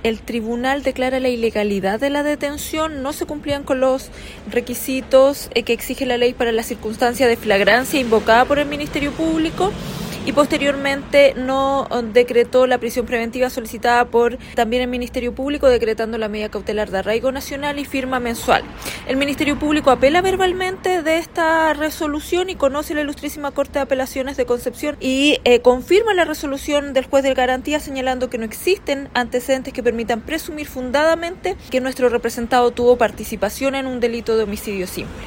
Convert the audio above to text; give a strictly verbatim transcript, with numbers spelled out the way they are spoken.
el tribunal declara la ilegalidad de la detención, no se cumplían con los requisitos eh, que exige la ley para la circunstancia de flagrancia invocada por el Ministerio Público, y posteriormente no decretó la prisión preventiva solicitada por también el Ministerio Público, decretando la medida cautelar de arraigo nacional y firma mensual. El Ministerio Público apela verbalmente de esta resolución y conoce la Ilustrísima Corte de Apelaciones de Concepción y eh, confirma la resolución del juez de garantía, señalando que no existen antecedentes que permitan presumir fundadamente que nuestro representado tuvo participación en un delito de homicidio simple.